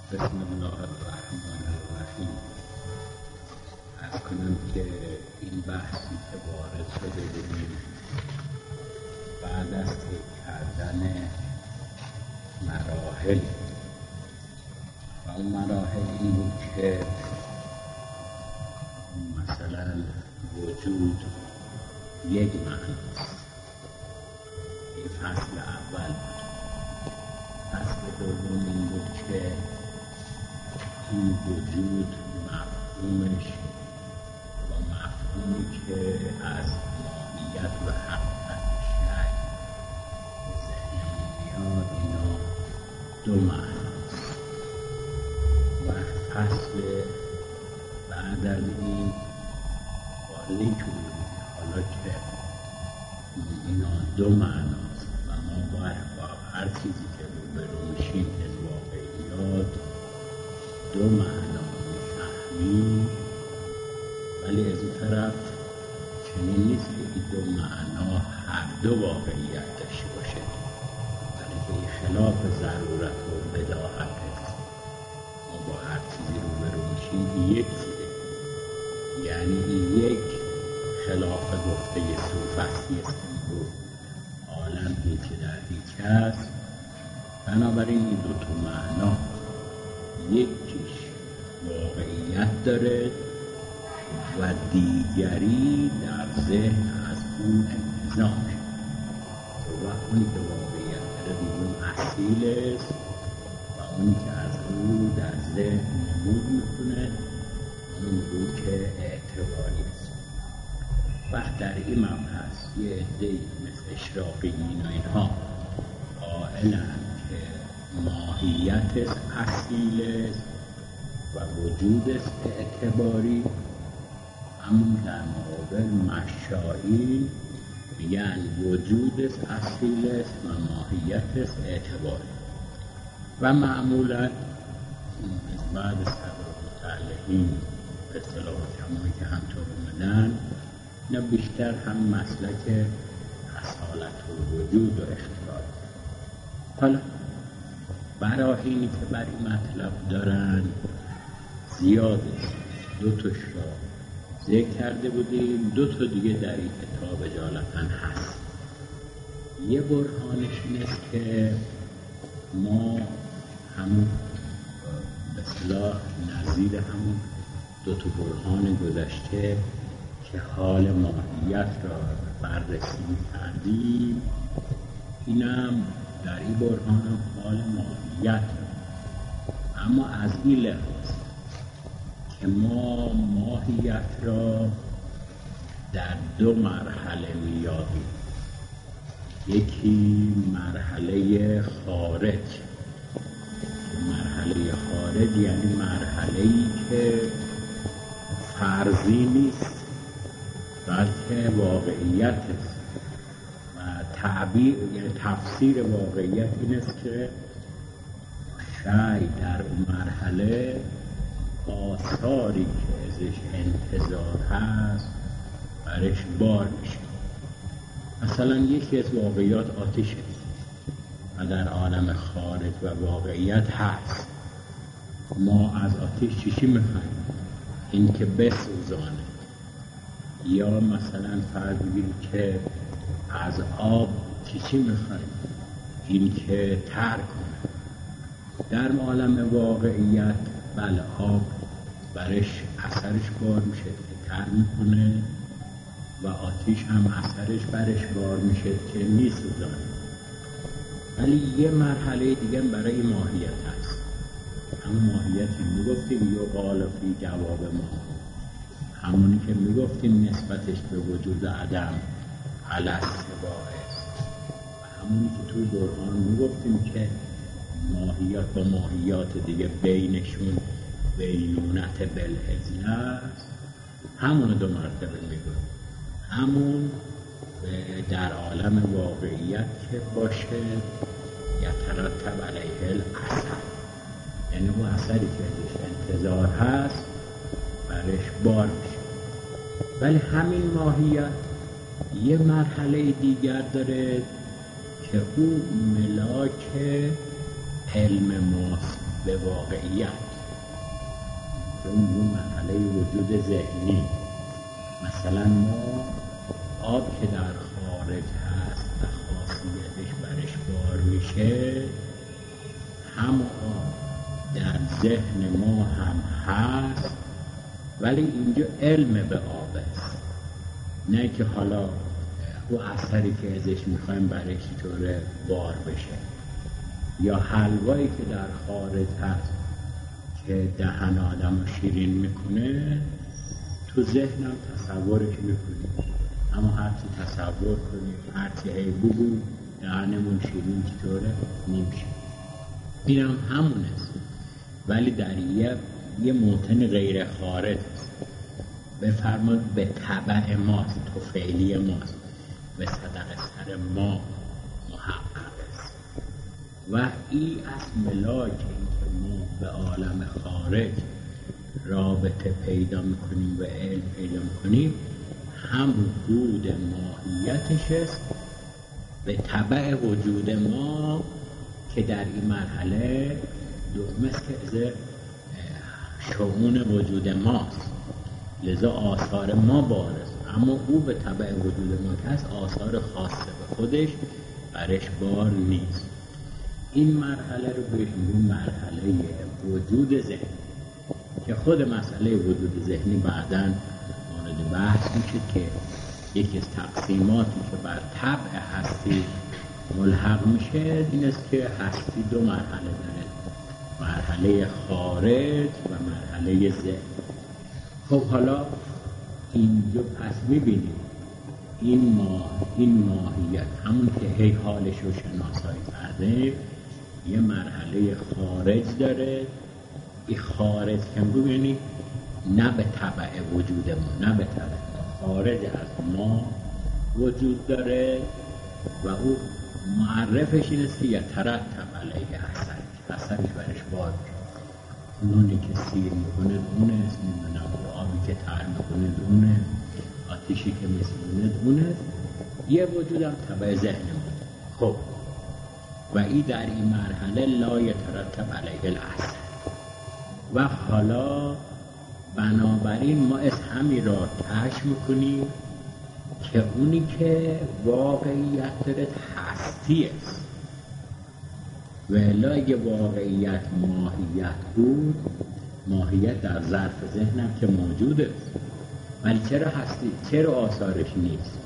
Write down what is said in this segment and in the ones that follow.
بسم الله الرحمن الرحیم. از کنم که این بحثی که وارد شده بودیم بعد از طی کردن مراحل و اون مراحل این بود که مثلا وجود یک معناست. این فصل اول بود. فصل دوم این بود که این وجود مفهومش و مفهومی که از ماهیت و حقیقت شیء ذهنمون میاد اینا دو معناست. و فصل بعد از این واضحی که حالا که اینا دو معناست و ما باید با هر چیزی که روبرو میشیم از واقعیات دو معنا میفهمیم، ولی از اون طرف چنین نیست که این دو معنا هر دو واقعیت داشته باشه، بلکه این خلاف ضرورت و بداهت است. ما با هر چیزی روبرو میشیم یک چیزه، یعنی این یک خلاف گفته سوفسطی است که عالم هیچ در هیچ است. بنابراین این دو تا معنا یکیش واقعیت داره و دیگری در ذهن از اون انتزاع شد و اونی که واقعیت داره بیرون اصیل است و اونی که از او در ذهن نمود میکنه اون رو که اعتباری است. وقت در این مبحث یه عده‌ای مثل اشراقیین و اینها قائلند که ماهیت اصیل است و وجود است اعتباری، همون در مقابل مشایین میگن وجود است اصیل است و ماهیت است اعتباری. و معمولا از بعد صدر متعلقین به اصطلاح جمعی که همطور اومدن اینا بیشتر هم مسلک اصالت الوجود و اختیار. حالا براهینی که بر این مطلب دارن زیاد است. دو تاش را ذکر کرده بودیم، دو تا دیگه در این کتاب اجالتا هست. یه برهانش این است که ما همون به اصطلاح نظیر همون دو تا برهان گذشته که حال ماهیت را بررسی کردیم، اینم در این برهان حال ماهیت را، اما از این لحاظ که ما ماهیت را در دو مرحله میابیم. یکی مرحله خارج. مرحله خارج یعنی مرحله‌ای که فرضی نیست بلکه واقعیت است و تعبیر یعنی تفسیر واقعیت این است که شیء در اون مرحله آثاری که ازش انتظار هست برش بار میشه. مثلا یکی از واقعیات آتش است و در عالم خارج و واقعیت هست. ما از آتش چی میخوایم؟ این که بسوزانه. یا مثلا فرض بگیریم که از آب چی میخوایم؟ این که تر کنه. در عالم واقعیت بله آب برش اثرش بار میشه که تر میکنه و آتش هم اثرش برش بار میشه که میسوزانه. ولی یه مرحله دیگه برای ماهیت هست. همون ماهیتی میگفتیم یقال فی جواب ما، همونی که میگفتیم نسبتش به وجود عدم علی السواء است و همونی که تو برهان میگفتیم که ماهیات با ماهیات دیگه بینشون بینونت بالعزله است. همون دو مرتبه میگویم، همون در عالم واقعیت که باشه یترتب علیه الاثر، یعنی اون اثری که ازش انتظار هست برش بار میشه. ولی همین ماهیت یه مرحله دیگر داره که او ملاک علم ماست به واقعیت. اون مرحله وجود ذهنی. مثلا ما آب که در خارج هست و خاصیتش برش بار میشه، هم آب در ذهن ما هم هست، ولی اینجا علم به آب است، نه که حالا او اثری که ازش میخوایم برش طوره بار بشه. یا حلوایی که در خارج هست که دهن آدم رو شیرین میکنه، تو ذهنم تصورش میکنیم، اما هرچی تصور کنیم، هرچی بگو دهنمون شیرین چطوره نمیشه. این هم همون است، ولی در یه موطن غیر خارج است. بفرماد به طبع ماست، تو فعلی ماست، به صدق سر ما محقق است. و این از ملاک این که ما به عالم خارج رابطه پیدا میکنیم و علم پیدا میکنیم، هم وجود ماهیتش است به طبع وجود ما که در این مرحله مثل که شؤون وجود ماست، لذا آثار ما بارست، اما او به طبع وجود ما که هست آثار خاصه به خودش برش بار نیست. این مرحله رو بهش میگیم مرحله وجود ذهنی، که خود مسئله وجود ذهنی بعداً مورد بحث میشه که یکی از تقسیماتی که بر طبع هستی ملحق میشه این است که هستی دو مرحله داره، مرحله خارج و مرحله ذهن. خب حالا اینجا پس میبینیم این ماهیت همون که هی حالش رو شناسایی کرده یه مرحله خارج داره. این خارج که ببینید نه به طبع وجود ما، نه به طبع خارج از ما وجود داره و او معرفش این است که یترتب علیه اثرش برش بار میشه. نونی که سیر میکنه اونه، آبی که تر میکنه اونه، آتیشی که میسونه اونه، یه وجود هم طبع ذهن ما. خب و این در این مرحله لا یترتب علیه الاثر. و حالا بنابراین ما از همین را کشف میکنیم که اونی که واقعیت داره هستی است. و الا اگه واقعیت ماهیت بود، ماهیت در ظرف ذهنم که موجود است، ولی چرا هستی؟ چرا آثارش نیست؟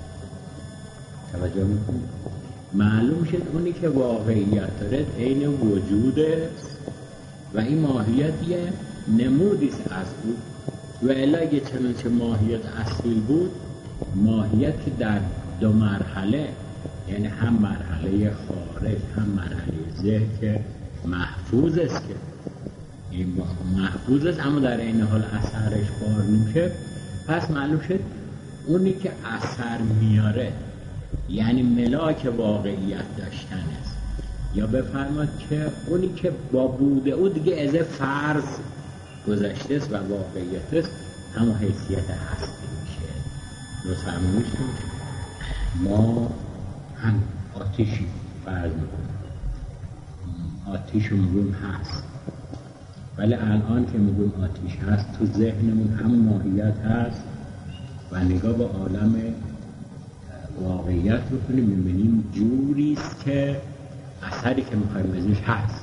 توجه میکنید؟ معلوم شد اونی که واقعیت داره عین وجود است و این ماهیت یه نمودیست از او. و الا اگه چنانچه ماهیت اصیل بود، ماهیت که در دو مرحله، یعنی هم مرحله خارج هم مرحله ذهن که محفوظ است، که این محفوظ است اما در این حال اثرش بار نمیشه، پس معلوم شد اونی که اثر میاره یعنی ملاک واقعیت داشتن است. یا بفرماد که اونی که با بوده او دیگه از فرض گذشته است و واقعیت است، همون حیثیت هستی میشه. متفهمید؟ ما هم آتیشی فرض میکنیم، آتیش رو میگیم هست، ولی الان که میگیم آتیش هست تو ذهنمون هم ماهیت هست و نگاه به عالم واقعیت بکنیم میبینیم جوریست که اثری که میخوایم ازش هست،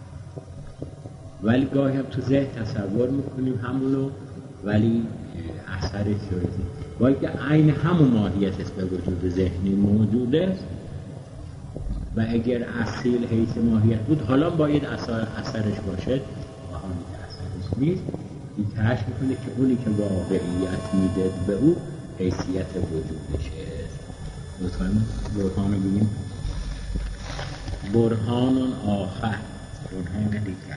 ولی گاهی هم تو ذهن تصور میکنیم همونو ولی اثری شده باید که عین همون ماهیت است به وجود ذهنی موجود است و اگر اصیل حیث ماهیت بود حالا باید اثرش باشد و آنی که اثرش نیست. این کشف میکنه که اونی که واقعیت میده به او حیثیت وجودش است. لطفاً برهانو بگیم برهان آخر، برهان دیگر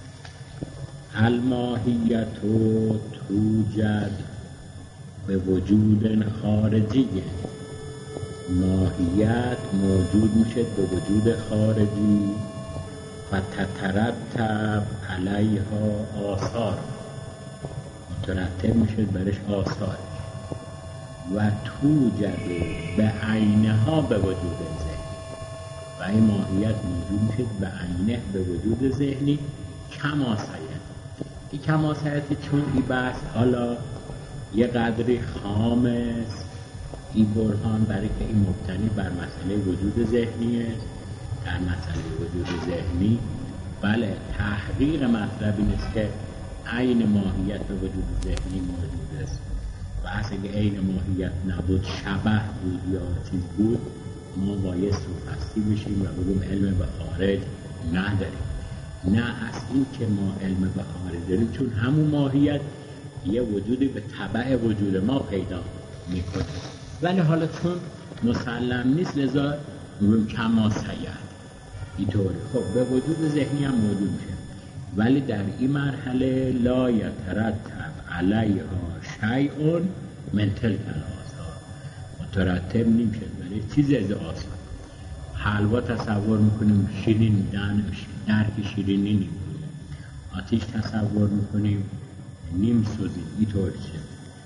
الماهیت توجد به وجود خارجی، ماهیت موجود میشه به وجود خارجی و تترتب علیها آثار، مترتب میشه برش آثار و توجد به عینها به وجود ذهنی و این ماهیت موجود میشه به عینه به وجود ذهنی کماسیت. این کماسیت چون این بحث حالا یه قدری خام است، این برهان برای که این مبتنی بر مسئله وجود ذهنی است. در مسئله وجود ذهنی بله تحقیق مطلب این است که عین ماهیت وجود ذهنی موجود است و اگه عین ماهیت نبود، شبه بود یا چیز بود، ما باید سوفستی بشیم و بگیم علم به خارج نداریم. نه از این که ما علم به خارج داریم، چون همون ماهیت یه وجودی به تبع وجود ما پیدا میکنه، ولی حالا چون مسلم نیست لذا بگیم کما سید اینطوری. خب به وجود ذهنی هم موجود میشه، ولی در این مرحله لا یترتب علیها شیء من تلک الآثار، مترتب نمیشه برای چیز از آثار. حلوا تصور میکنیم شیرین، درک شیرینی نمیکنیم. آتیش تصور میکنیم نیم سوزید، اینطور چه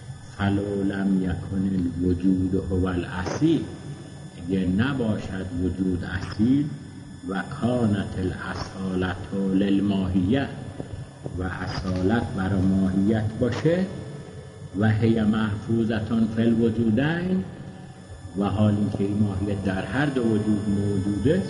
فلو لم یکن الوجود هو الاصیل، اگر نباشد وجود اصیل و کانت الاصالت للماهیت و اصالت برای ماهیت باشه و هی محفوظتان فی الوجودین، و حال اینکه این ماهیت در هر دو وجود موجود است،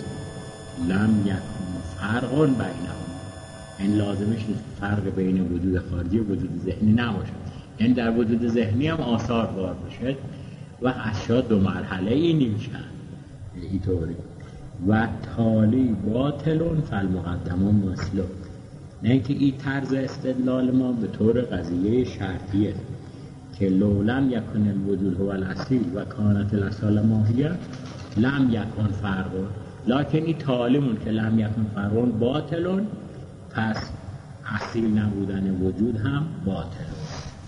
لم یکن فرق بینهم، این لازمش نیست فرق بین وجود خارجی و وجود ذهنی نباشه. یعنی در وجود ذهنی هم آثار بار بشه و اشیا دو مرحله ای نمیشن اینطوری. و تالی باطلون فالمقدمون مثلو، نه اینکه این طرز استدلال ما به طور قضیه شرطیه که لو لم یکن الوجود هو الاصیل و کانت الاصال ماهیه لم یکن فرقون، لکن این تالیمون که لم یکن فرقون باطلون، پس اصیل نبودن وجود هم باطلون.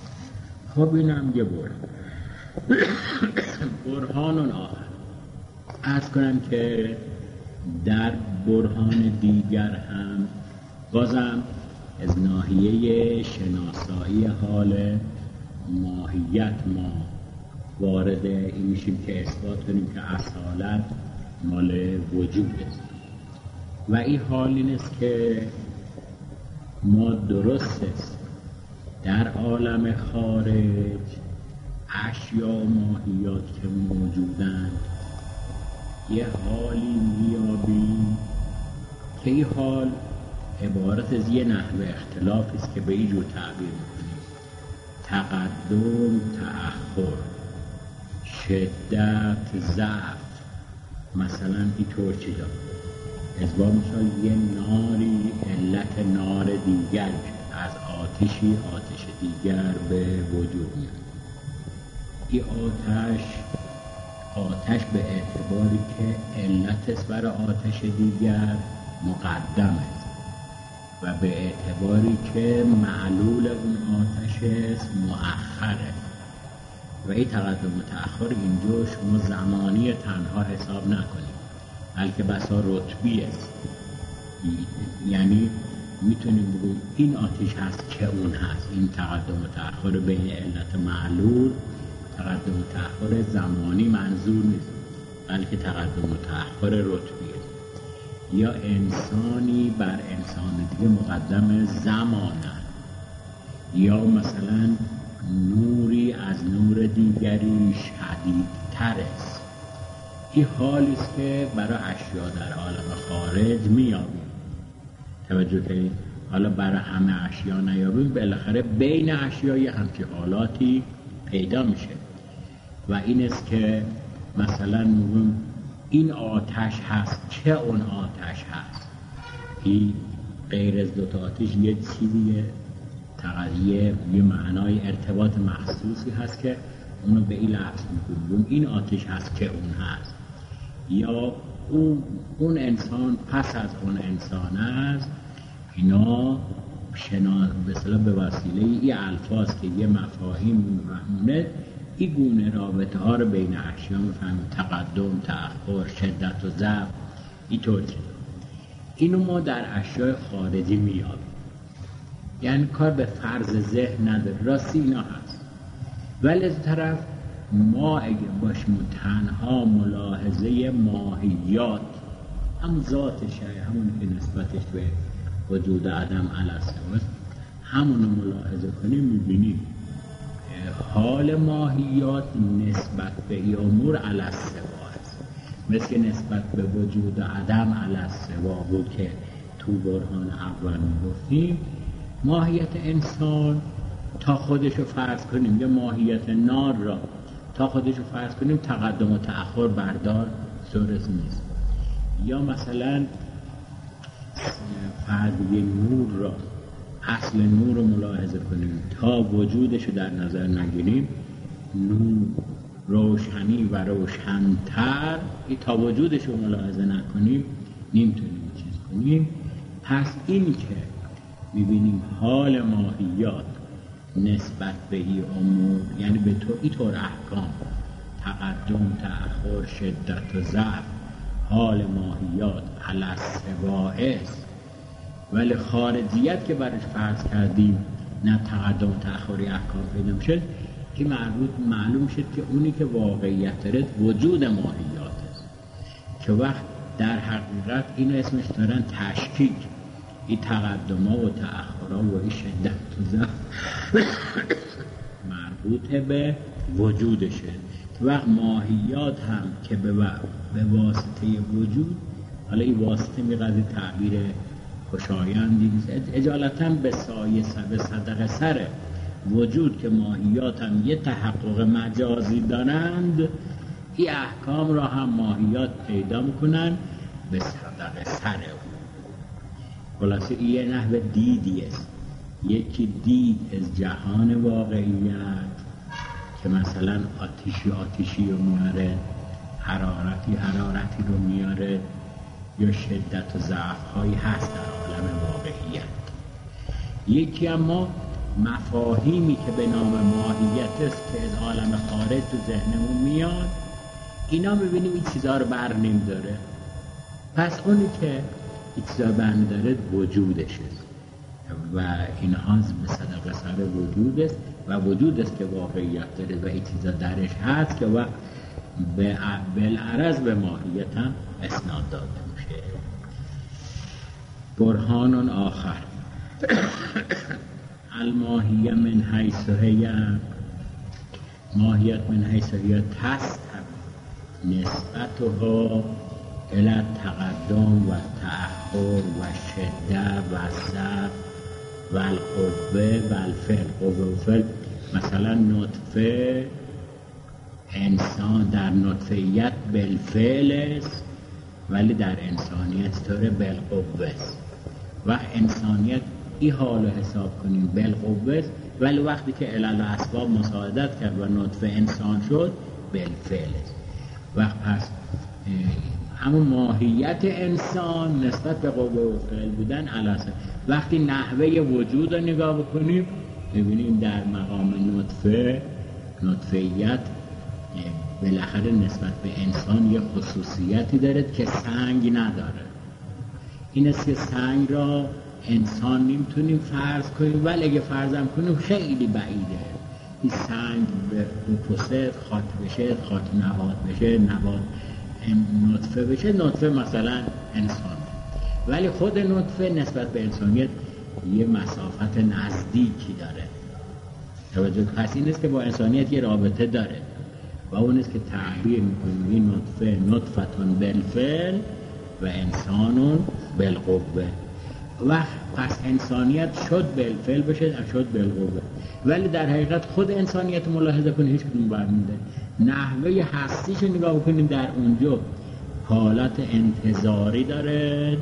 خب اینم یه برهان آخر. عرض کنم که در برهان دیگر هم بازم از ناحیه شناسایی حال ماهیت ما وارد این میشیم که اثبات کنیم که اصالت مال وجود است. و این حال این است که ما درست است در عالم خارج اشیا و ماهیات که موجودند یه حالی میابیم که این حال عبارت از یه نحوه اختلاف است که به این جور تعبیر میکنیم: تقدم، تأخر، شدت، ضعف. مثلا این طور چیزا از با مثال یه ناری علت نار دیگر میشه، از آتشی آتش دیگر به وجود میاد. این آتش به اعتباری که علت است برای آتش دیگر مقدم است و به اعتباری که معلول اون آتش است مؤخره. و این تقدم و تأخر اینجا شما زمانی تنها حساب نکنید، بلکه بسا رتبی است. یعنی میتونیم بگویم این آتش هست که اون هست. این تقدم و تأخر بین علت معلول، تقدم و تأخر زمانی منظور نیست، بلکه تقدم و تأخر رتبی است. یا انسانی بر انسان دیگه مقدم زمانه، یا مثلا نوری از نور دیگری شدیدتر است. این حالی است که برای اشیا در عالم خارج میابیم. توجه کنید، حالا برای همه اشیا نیابیم، بالاخره بین اشیا یه همچین حالاتی پیدا میشه. و این است که مثلا میگم این آتش هست که اون آتش هست. این غیر از دوتا آتش یه چیزیه، یه معنای ارتباط مخصوصی هست که اونو به این لفظ میکنیم این آتش هست که اون هست. یا اون انسان پس از اون انسان است. اینا مثلا به وسیله این الفاظ که یه مفاهیم میفهمونه، این گونه رابطه ها رو بین اشیا میفهمیم: تقدم، تأخر، شدت و ضعف. اینطور چیزا اینو ما در اشیاء خارجی میابیم. یعنی کار به فرض ذهن نداره، راستی اینا هست. ولی از طرف ما اگه باشیم تنها ملاحظه ماهیات، هم ذاتشه، همون که نسبتش به وجود عدم علی السوا، همونو ملاحظه کنیم میبینیم حال ماهیات نسبت به این امور علی السوا است، مثل نسبت به وجود عدم علی السوا بود که تو برهان اول میگفتیم. ماهیت انسان تا خودشو فرض کنیم، یا ماهیت نار را تا خودشو فرض کنیم، تقدم و تأخر بردار سرس نیست. یا مثلا فرضیه نور را، اصل نور رو ملاحظه کنیم تا وجودشو در نظر نگیریم، نور روشنی و روشنتر تا وجودشو ملاحظه نکنیم نمیتونیم چیز کنیم. پس این که میبینیم حال ماهیات نسبت به این امور، یعنی به اینطور احکام تقدم، تأخر، شدت و ضعف، حال ماهیات علی السوا است، ولی خارجیت که برش فرض کردیم نه تقدم و تأخری احکام پیدا میشه، که معلوم شد که اونی که واقعیت داره وجود ماهیات است، که وقت در حقیقت اینو اسمش دارن تشکیک، این تقدم ها و تأخر ها و این شدت و ضعف مربوط به وجودشه. وقت ماهیات هم که به واسطه وجود، حالا این واسطه میقضی تعبیر خوشایندی نیست، اجالتا به سایه به صدق سر وجود که ماهیات هم یه تحقق مجازی دارند، این احکام را هم ماهیات پیدا میکنن به صدق سر اون. خلاصه این یه نحو دیدی است، یکی دید از جهان واقعیت که مثلا آتیشی رو میاره، حرارتی رو میاره، یا شدت و ضعف هایی هست در عالم واقعیت. یکی اما مفاهیمی که به نام ماهیت است که از عالم خارج تو ذهنمون میاد، اینا میبینیم این چیزها رو بر نمیداره. پس اونی که این چیزها رو بر نمیداره وجودش است و اینها به صدق سر وجود است و وجود است که واقعیت داره و این چیزها درش هست که وقت بالعرض به ماهیت هم اسناد داده میشه. برهان آخر الماهیه من حیث هی، ماهیت من حیث هی تستوی نسبتها الی تقدم و تأخر و شده و ضعف و القوه و الفعل. قوه و فعل مثلا نطفه انسان در نطفیت بالفعل است، ولی در انسانیت طور بالقوه است. و انسانیت این حال رو حساب کنیم بالقوه است، ولی وقتی که علل و اسباب مساعدت کرد و نطفه انسان شد بالفعل است. وقت پس همون ماهیت انسان نسبت به قوه و فعل بودن علاسه. وقتی نحوه وجود رو نگاه بکنیم ببینیم در مقام نطفیت بالاخره نسبت به انسان یه خصوصیتی داره که سنگ نداره. این است که سنگ را انسان نمیتونیم فرض کنیم، ولی اگه فرضم کنیم خیلی بعیده. این سنگ به پوست خاط بشه، خاط نبات بشه، نبات نطفه بشه، نطفه مثلا انسان، ولی خود نطفه نسبت به انسانیت یه مسافت نزدیکی داره. توجه پس این است که با انسانیت یه رابطه داره و اون است که تعبیر میکنیم این نطفه نطفتون بالفعل و انسانون بالقوه. و پس انسانیت شد بالفعل بشه شد بالقوه، ولی در حقیقت خود انسانیت ملاحظه کنید هیچ کدوم برمیده. نحوه هستیش نگاه بکنیم در اونجا حالت انتظاری داره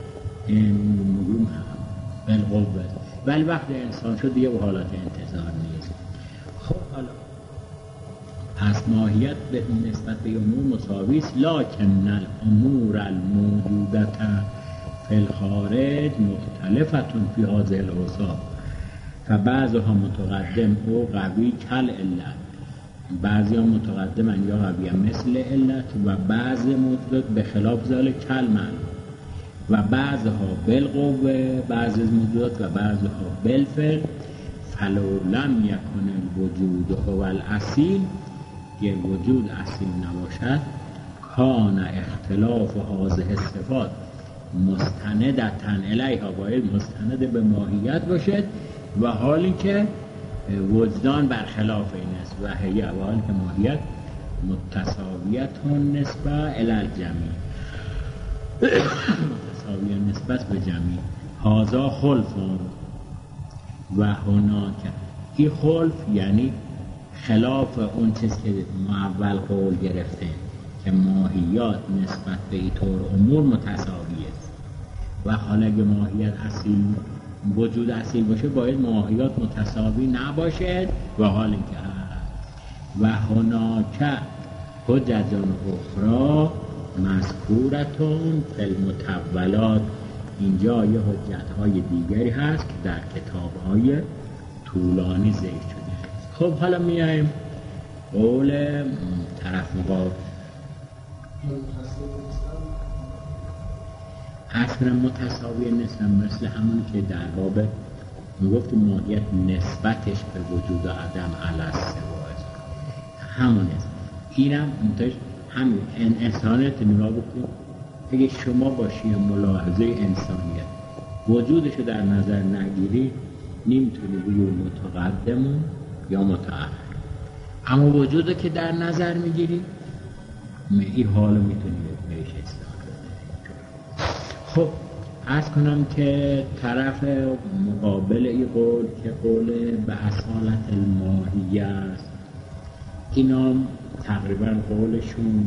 بالقوه، ولی وقت انسان شد دیگه حالت انتظار نیست. خب حالا پس ماهیت به نسبت به امور مساوی است، لکن الامور الموجودة فی الخارج مختلفتون فی هذه الاوصاف فبعضها متقدم او قوی کل علت، بعضی ها متقدمن یا قوی مثل علت و بعض موجودات به خلاف ذلک کل معلوم و بعضها بالقوه، بعض موجودات و بعضها بالفعل. فلو لم یکن الوجود هو الاصیل، که وجود اصیل نباشد، کان اختلاف هذه الصفات مستندتن الیها، باید مستند به ماهیت باشد، و حالی که وجدان برخلاف این است، و حالی که ماهیت متساویتون نسبت الی الجمیع، متساویه نسبت به جمیع. هازا خلفون و هناک، این خلف یعنی خلاف اون چیز که ما اول قول گرفته که ماهیات نسبت به این طور امور متساوی است، و حالا اگه ماهیت اصیل وجود اصیل باشه باید ماهیات متساوی نباشد، و حال اینکه و هناک حججان اخرى مذکورتون فی المطولات، اینجا یه حجت‌های دیگری هست که در کتاب‌های طولانی ذکر شده. خب حالا میایم قول طرف مقابل. اصلا متساوی نیستن، مثل همون که در باب میگفتیم ماهیت نسبتش به وجود آدم علی السوا است، همون است. اینم همین انسانیت نگاه بکنیم. اگه شما باشی ملاحظه انسانیت وجودشو در نظر نگیری نمیتونی بگی متقدمون یا متأخر، اما وجودو که در نظر میگیری این حالو میتونی بهش استفاده کنی. خب عرض کنم که طرف مقابل این قول که قول به اصالت الماهیه است، اینا تقریبا قولشون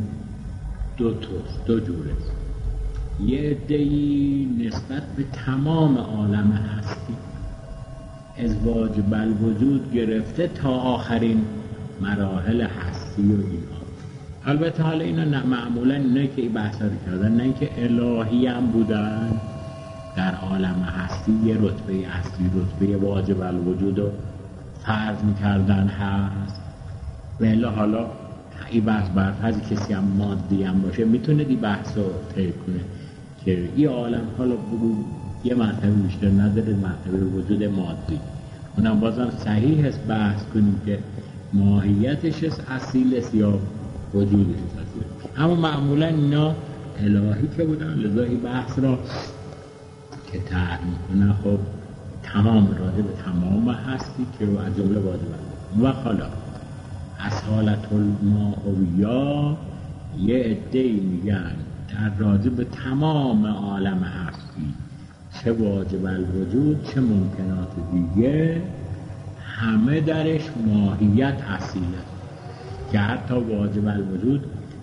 دو جوره. یه عده‌ای نسبت به تمام عالم هستی از واجب الوجود گرفته تا آخرین مراحل هستی و اینا. البته حالا اینا معمولا اینایی که این بحثا رو کردن نه اینکه الهی هم بودن، در عالم هستی یه رتبه اصلی رتبه واجب الوجود رو فرض میکردن هست، ولی حالا این بحث برفرض کسی هم مادی هم باشه میتونه دی بحث رو طی کنه که این عالم حالا بگو یه مرتبه بیشتر نداره، مرتبه وجود مادی، اونم بازم صحیح است بحث کنیم که ماهیتش اصیل است یا وجودش اصیل است. اما معمولا اینا الهی که بودن، لذا این بحث را که طرح میکنه خب تمام راجع به تمام هستی که از جمله واجب و حالا اصالت الماهویا یه عده‌ای میگن در راجع به تمام عالم هستی چه واجب الوجود چه ممکنات دیگه همه درش ماهیت اصیل است، که حتی واجب الوجود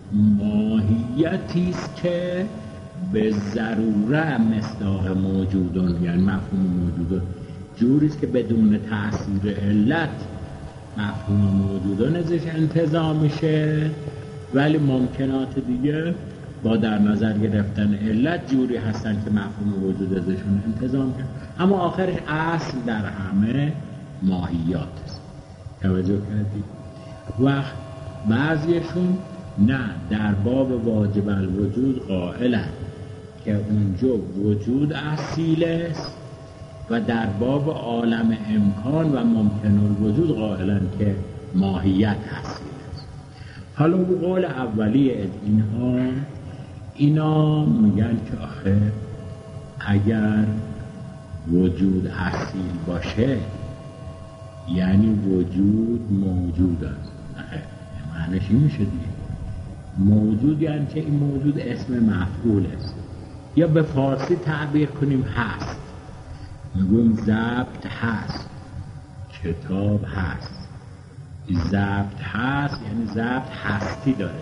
ماهیتی است که به ضروره مصداق موجودون، یعنی مفهوم موجودون جوریست که بدون تأثیر علت مفهوم موجودون ازش انتزاع میشه، ولی ممکنات دیگه با در نظر گرفتن علت جوری هستن که مفهوم وجود ازشون انتزاع میشه، اما آخرش اصل در همه ماهیات است. توجه کردید؟ وقت بعضیشون نه در باب واجب الوجود قائلن که اونجا وجود اصیل است و در باب عالم امکان و ممکن الوجود قائلن که ماهیت اصیل است. حالا به قول اولی اینا میگن که آخه اگر وجود اصیل باشه یعنی وجود موجود است. معنیش این میشه دیگه، موجود یعنی که این موجود اسم مفعول است، یا به فارسی تعبیر کنیم هست، میگویم ضبط هست، کتاب هست. ضبط هست یعنی ضبط هستی داره،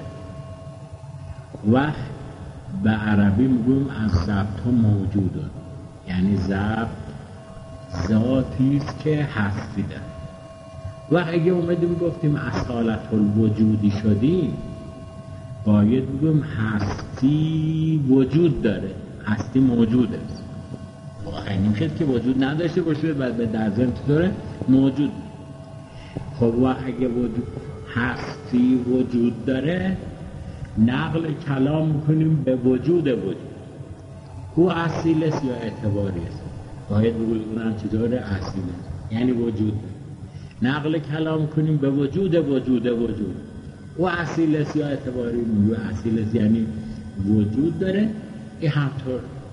و به عربی میگویم از ضبط موجوده، یعنی ضبط ذاتی است که هستی داره. و اگه اومدیم گفتیم اصالت الوجودی شدیم باید بگیم هستی وجود داره، هستی موجود است. واقعا نمیشد که وجود نداشته باشه و در ضمن داره موجود. خب و اگه وجود هستی وجود داره نقل کلام میکنیم به وجود او اصیل است یا اعتباری است، باید بگویم اونم چطوره اصیل است یعنی وجود. نقل کلام کنیم به وجود او اصیل است یا اعتباری، میگه اصیل است یعنی وجود داره. این همطور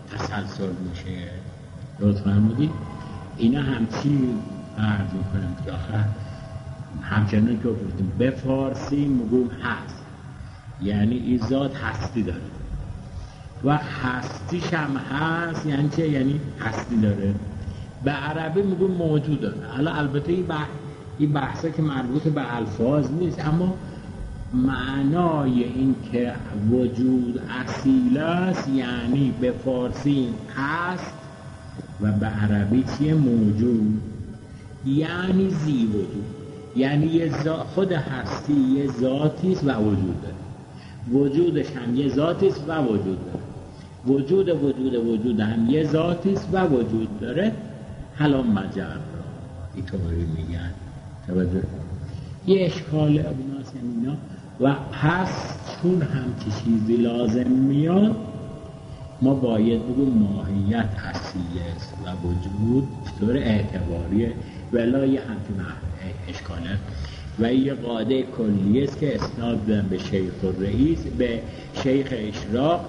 تسلسل میشه. درست فرمودید؟ اینا همچی عرض میکنم که آخر همچنان که گفتیم به فارسی میگم هست، یعنی این ذات هستی داره و هستیش هم هست، یعنی چه؟ یعنی هستی داره. به عربی میگم موجود داره. حالا البته این بحثه که مربوط به الفاظ نیست، اما معنای این که وجود اصیل است یعنی به فارسی هست و به عربی چیه؟ موجود، یعنی زی وجود، یعنی خود هستی یه ذاتی است و وجود داره، وجودش هم یه ذاتی است و وجود داره، وجود هم یه ذاتی است و وجود داره. حالا مجرا اینطوری میگن. توجه یه اشکال ابناس اینا. و پس چون همچی چیزی لازم میاد ما باید بگیم ماهیت اصیل است و وجود طور اعتباریه، ولی یه همچین اشکاله و یه قاعده کلی است که اسناد بدن به شیخ الرئیس، به شیخ اشراق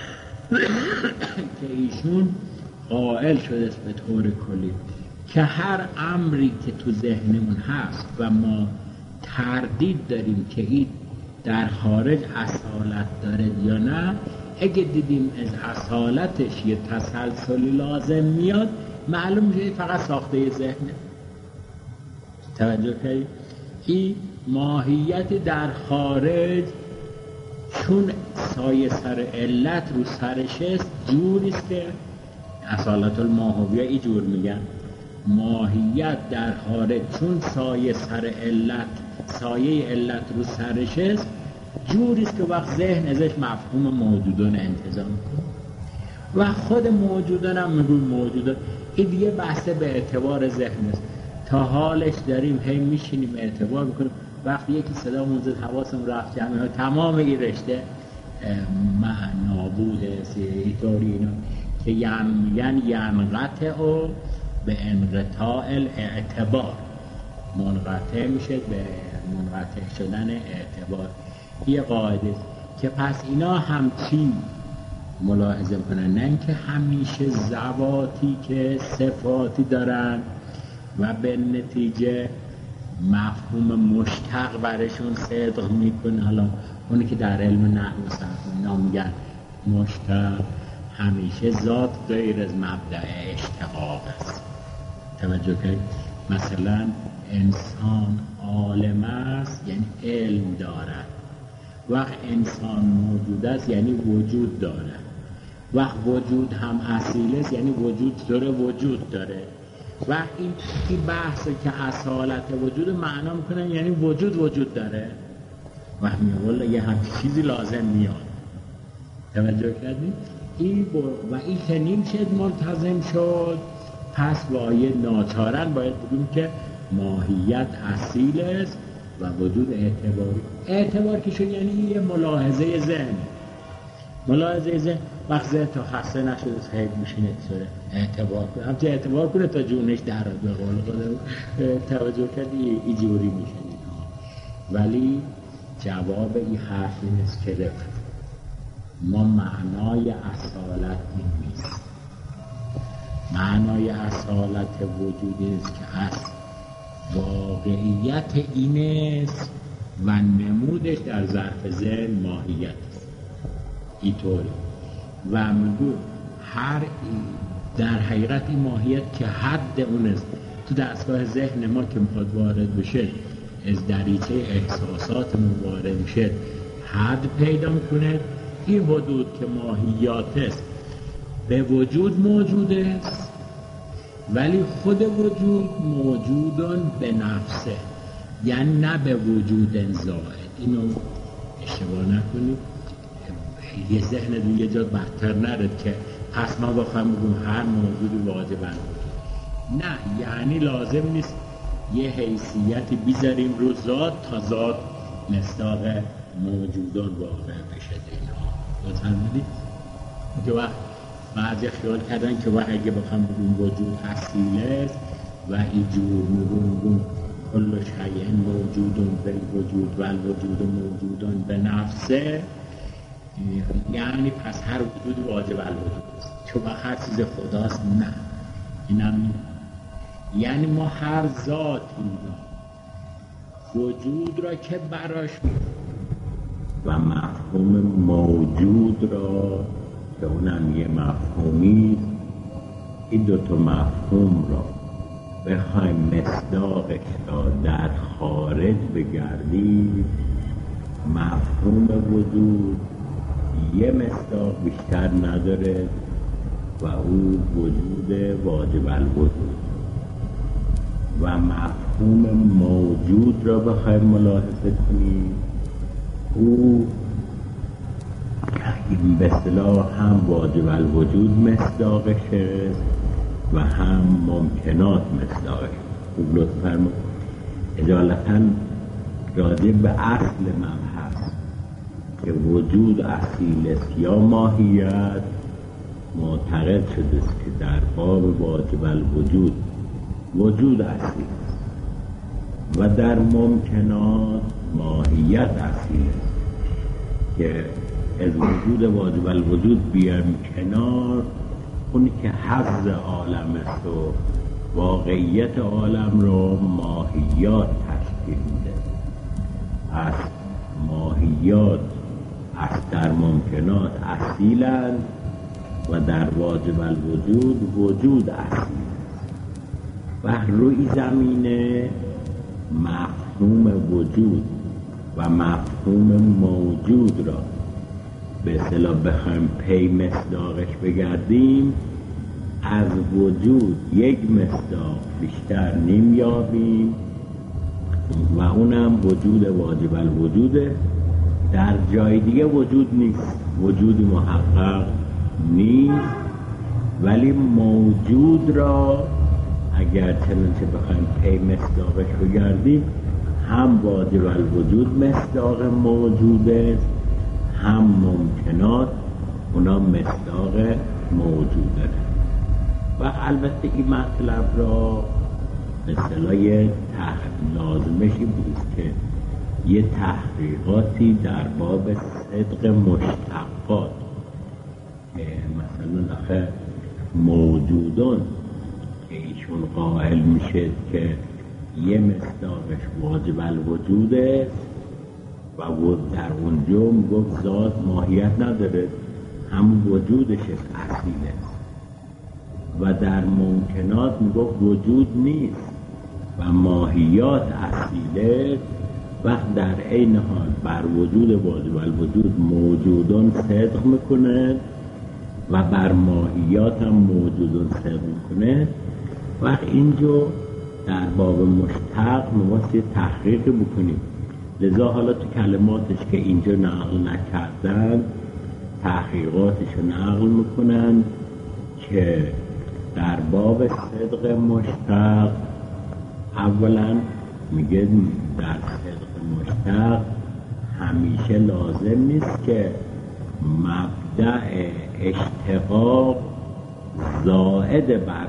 که ایشون قائل شده است به طور کلی که هر امری که تو ذهنمون هست و ما تردید داریم که این در خارج اصالت داره یا نه، اگه دیدیم از اصالتش یه تسلسلی لازم میاد معلوم میشه فقط ساخته ذهنه. توجه کنید؟ این ماهیت در خارج چون سایه سر علت رو سرش است جوریست که اصالت الماهویه ای جور میگن. ماهیت در خارج چون سایه سر علت، سایه علت رو سرش است جوریست که وقت ذهن ازش مفهوم موجودان انتظام کنه و خود موجودان هم میگوی موجودان. این دیگه بحثه به اعتبار ذهن است. تا حالش داریم هی میشینیم اعتبار میکنیم، وقتی یکی صدا منزد حواسم رفت جمعه تمام این رشته نابود است. اینطوری اینا که میگن ینقطع و به انقطاع الاعتبار، منقطع میشه به منقطع شدن اعتبار. یه قاعده که پس اینا همچین ملاحظه کنن، نه اینکه همیشه ذواتی که صفاتی دارن و به نتیجه مفهوم مشتق برشون صدق میکنه. حالا اونی که در علم نحو و صرف اینا میگن مشتق همیشه ذات غیر از مبدأ اشتقاق است. توجه کنید؟ مثلا انسان عالم است یعنی علم دارد، وقت انسان موجود است یعنی وجود دارد، وقت وجود هم اصیل است یعنی وجود داره، وجود داره. و این بحثه که اصالت وجود معنا میکنن یعنی وجود داره و میگه یه همچین چیزی لازم میاد. توجه کردید؟ و این چنین شد ملتزم شد، پس باید ناچارن باید بگیم که ماهیت اصیل است و وجود اعتبار که شد یعنی یه ملاحظه ذهن. ملاحظه ذهن وقت ذهن تا خسته نشده صحیح میشینه سره اعتبار کنه، همچه اعتبار کنه تا جونش در به قول خودم. توجه کردی اینجوری میشه. ولی جواب این حرف این است که ما معنای اصالت این نیست. معنای اصالت وجودی است که از واقعیت این است و نمودش در ظرف ذهن ماهیت است. اینطوری و میگو هر در حقیقت این ماهیت که حد اون است تو دستگاه ذهن ما که میخواد وارد بشه، از دریچه احساساتمون وارد میشه، حد پیدا میکنه. این حدود که ماهیات است به وجود موجود است، ولی خود وجود موجودان به نفسه، یعنی نه به وجود زائد. اینو اشتباه نکنید، یه ذهن دو یه جا بدتر نرد که پس ما بخواهم بگیم هر موجودی واجباً نه، یعنی لازم نیست یه حیثیتی بیذاریم رو ذات تا ذات مصداق موجودان واقع بشه. اینا فهمیدید؟ که وقت بعضی خیال کردن که وقت اگه بخوام بگیم وجود اصیل است و اینجور میگم کل شیء موجود بالوجود و الوجود موجودان به نفسه، یعنی پس هر وجود واجب الوجود است. چون هر چیز خداست، نه اینم یعنی ما هر ذاتی را وجود را که براش و مفهوم موجود را که اونم یه مفهومی، این دوتا مفهوم را بخوایم مصداقش را در خارج بگردیم، مفهوم وجود یه مصداق بیشتر نداره و او وجود واجب الوجود، و مفهوم موجود را بخوایم ملاحظه کنیم، او به اصطلاح هم واجب الوجود مصداقشه و هم ممکنات مصداقش. خوب لطف فرمایید اجالتا راجع به اصل مبحث که وجود اصیل است یا ماهیت معتقد شده است که در باب واجب الوجود وجود اصیل است و در ممکنات ماهیت اصیل است که از وجود واجب الوجود بیایم کنار، اونی که حظ عالم است و واقعیت عالم رو ماهیات تشکیل میده. از ماهیات از در ممکنات اصیلند و در واجب الوجود وجود اصیل است و روی زمینه مفهوم وجود و مفهوم موجود را به اصطلاح بخوایم پی مصداقش بگردیم، از وجود یک مصداق بیشتر نمیابیم و اونم وجود واجب الوجوده. در جای دیگه وجود نیست، وجود محقق نیست، ولی موجود را اگر چنانچه بخوایم پی مصداقش بگردیم، هم واجب الوجود مصداق موجوده هم ممکنات اونا مصداق موجوده و البته این مطلب را به اصطلاح لازمش این بودست که یه تحقیقاتی در باب صدق مشتقات که مثلا آخه موجودان که ایشون قائل میشه که یه مصداقش واجب الوجوده و در اونجا میگفت ذات ماهیت نداره، هم وجودش اصیله و در ممکنات میگفت وجود نیست و ماهیات اصیله، وقت در عین حال بر وجود واجب الوجود موجودان صدق میکنه و بر ماهیات هم موجودان صدق میکنه. وقت اینجا در باب مشتق میباید تحقیق بکنیم، لذا حالا تو کلماتش که اینجا نقل نکردن تحقیقاتش رو نقل میکنن که در باب صدق مشتق اولا میگه در صدق مشتق همیشه لازم نیست که مبدأ اشتقاق زائد بر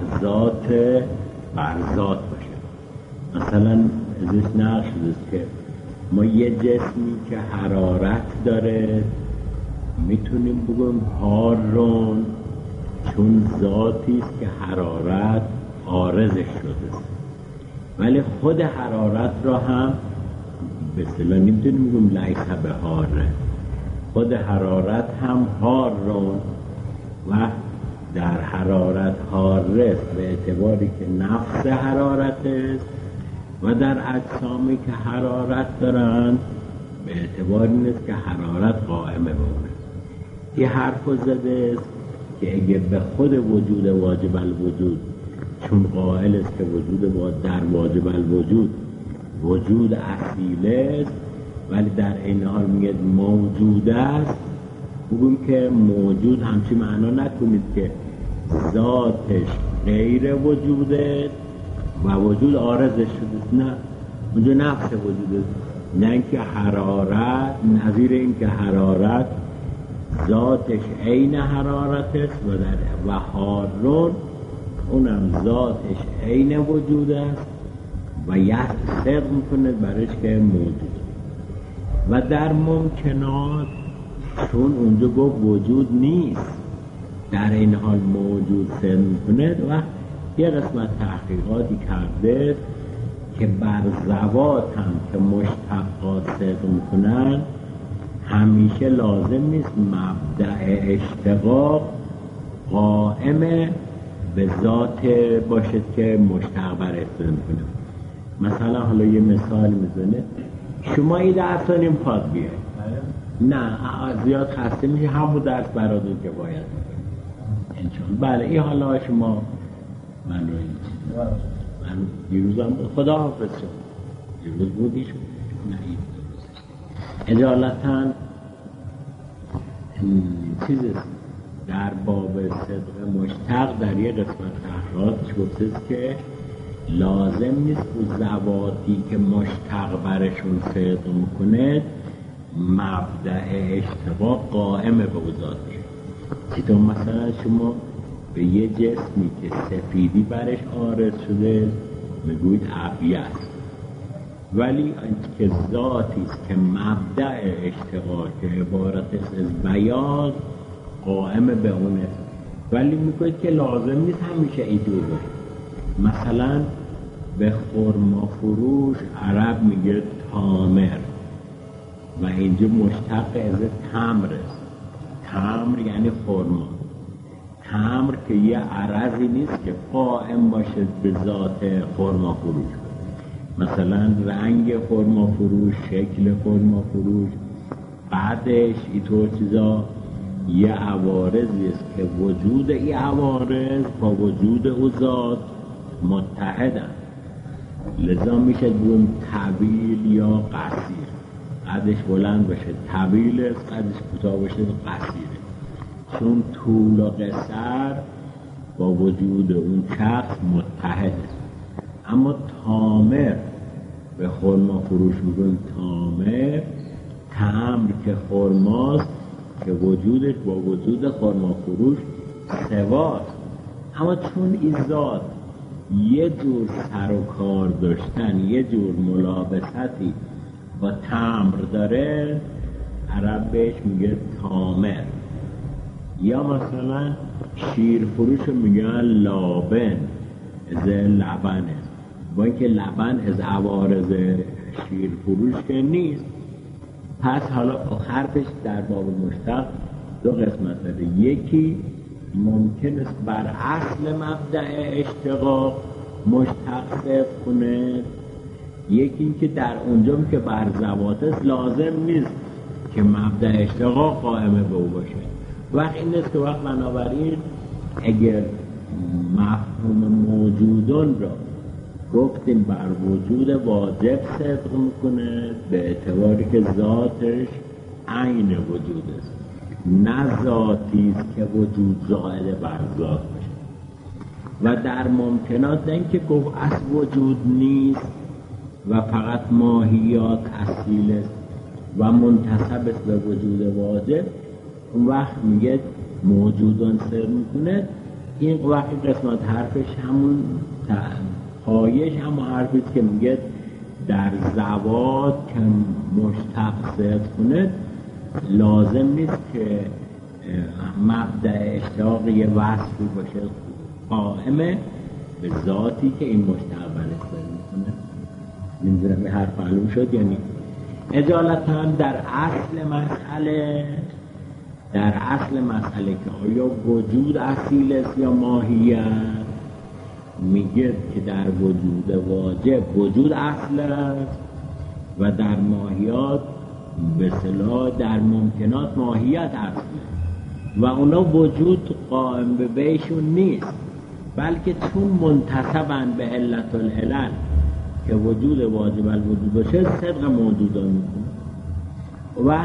ذات باشه. مثلا ازش نقل شده که ما یه جسمی که حرارت داره میتونیم بگیم حارون، چون ذاتی است که حرارت عارضش شده است، ولی خود حرارت را هم به اصطلاح نمیتونیم بگیم لیس به حاره، خود حرارت هم حارون و در حرارت حاره به اعتباری که نفس حرارت است و در اجسامی که حرارت دارند به اعتبار این است که حرارت قائمه بونه. این حرف زده است که اگه به خود وجود واجب الوجود چون قائل است که وجود در واجب الوجود وجود اصیله است ولی در این حال میگه موجود است، بگیم که موجود همچی معنا نکنید که ذاتش غیر وجوده و وجود عارضش شده، نه، اونجا نفس وجوده، نه اینکه حرارت نظیر این که حرارت ذاتش عین حرارت است و حارون اونم ذاتش عین وجود است و یک صدق میکنه برش که موجود. و در ممکنات چون اونجا گفت وجود نیست در این حال موجود صدق میکنه و یه قسمت تحقیقاتی کرده که بر ذوات هم که مشتقات صدق میکنن همیشه لازم نیست مبدأ اشتقاق قائم به ذات باشد که مشتق بر صدق میکنه. مثلا حالا یه مثال میزنه، شما این درس رو نیم پاد بیاید، نه زیاد خسته میشه، همون درس براتون که باید انشان. بله این حالا شما من دیروزم خدا حافظ شد، دیروز بودی شد، نه این اجالتا چیزی در باب صدق مشتق در یه قسمت تحقیقاتش گفتست که لازم نیست و ذواتی که مشتق برشون صدق میکنه مبدأ اشتقاق قائم به ذات میشه. چطور مثلا شما به یه جسمی که سفیدی برش عارض شده میگوید ابیض، ولی که ذاتی است که مبدأ اشتقاق که عبارت است از بیاض قائم به اونه، ولی میگوید که لازم نیست همیشه اینجور باشه. مثلا به خرما فروش عرب میگه تامر و اینجا مشتق از تمر است. تمر یعنی خرما. تمر که یه عرضی نیست که قائم باشه به ذات خرما فروش، مثلا رنگ خرما فروش، شکل خرما فروش، بعدش اینطور چیزا یه عوارضی است که وجود این عوارض با وجود او ذات متحدن، لذا میشه بگویم طویل یا قصیر. قدش بلند باشه طویل است، قدش کوتاه باشه قصیره، چون طول و قصر با وجود اون شخص متحد است. اما تامر به خرما فروش میگن تامر، تمر که خرماست که وجودش با وجود خرما فروش سواست، اما چون این ذات یه جور سر و کار داشتن، یه جور ملابستی با تمر داره، عرب بهش میگه تامر. یا مثلا شیر فروش رو میگن لابن، از لبنه، با اینکه لبن از عوارض شیر فروش که نیست. پس حالا حرفش در باب مشتق دو قسمت داره، یکی ممکن است بر اصل مبدأ اشتقاق مشتق صدق کنه، یکی این که در اونجا که بر ذوات است لازم نیست که مبدأ اشتقاق قائم به او باشه. وقت این است که وقت بنابراین اگر مفهوم موجودان را گفتیم بر وجود واجب صدق میکنه به اعتباری که ذاتش عین وجود است، نه ذاتی است که وجود زائد بر ذات باشه. و در ممکنات نه اینکه گفت اصل وجود نیست و فقط ماهیات اصیل است و منتسب است به وجود واجب، اون وقت میگه موجودان صدق میکنه. این وقت قسمت حرفش همون پایش همون حرفیست که میگه در ذوات که مشتق صدق کنه لازم نیست که مبدأ اشتقاق یه وصفی باشه قائمه به ذاتی که این مشتق برش صدق میکنه. نمیدونم این حرف معلوم شد یعنی اجالتا در اصل مسئله که آیا وجود اصیل است یا ماهیت، میگه که در وجود واجب وجود اصل است و در ماهیات به اصطلاح در ممکنات ماهیت اصل و اونا وجود قائم به بهشون نیست، بلکه چون منتسبن به علت العلل که وجود واجب الوجود باشه صدق موجودان میکنه. و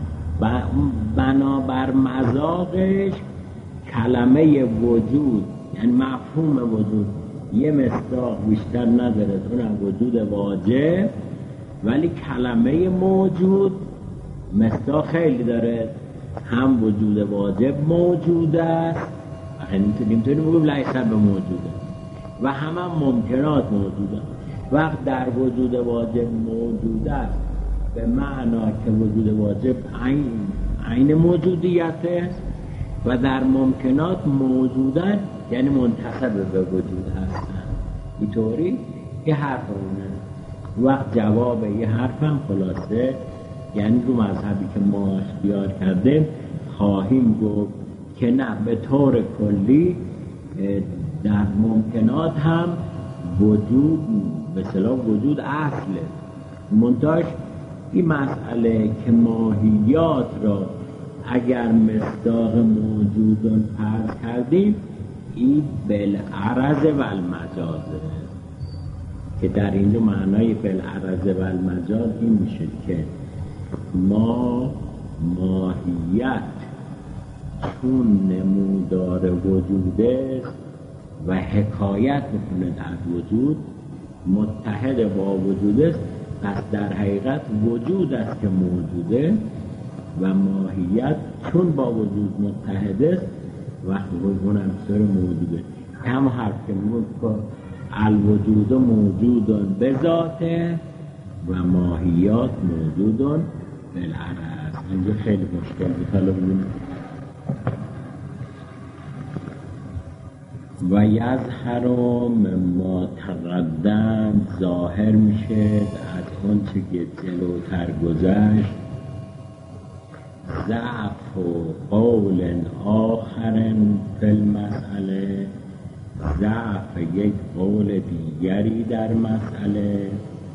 بنابر مذاقش کلمه وجود یعنی مفهوم وجود یه مصداق بیشتر نداره، اونم وجود واجب، ولی کلمه موجود مصداق خیلی داره، هم وجود واجب موجود است و نمیتونیم بگیم لیس به موجوده و هم ممکنات موجوده. وقت در وجود واجب موجود است به معنا که وجود واجب عین موجودیت است، و در ممکنات موجودن یعنی منتسب به وجود هستن. اینطوری یه حرف اونه وقت جواب یه حرف هم خلاصه، یعنی رو مذهبی که ما اختیار کردیم خواهیم گفت که نه، به طور کلی در ممکنات هم وجود به اصطلاح وجود اصله. منتاش این مسئله که ماهیات را اگر مصداق موجودان فرض کردیم، این بالعرض و المجازه، که در اینجا معنای بالعرض و المجاز این میشه که ما ماهیت چون نمودار وجوده و حکایت میکنه از وجود، متحد با وجود است، پس در حقیقت وجود است که موجوده و ماهیت چون با وجود متحد است وقتی اون هم سر موجوده. هم حرف که میگه الوجود موجود به ذاته و ماهیات موجود بالعرض. اینجا خیلی مشکل بکنم. و یظهر مما تقدم، ظاهر میشه از اون چه که جلوتر گذشت، ضعف و قول آخر فی المسئله، ضعف یک قول دیگری در مسئله،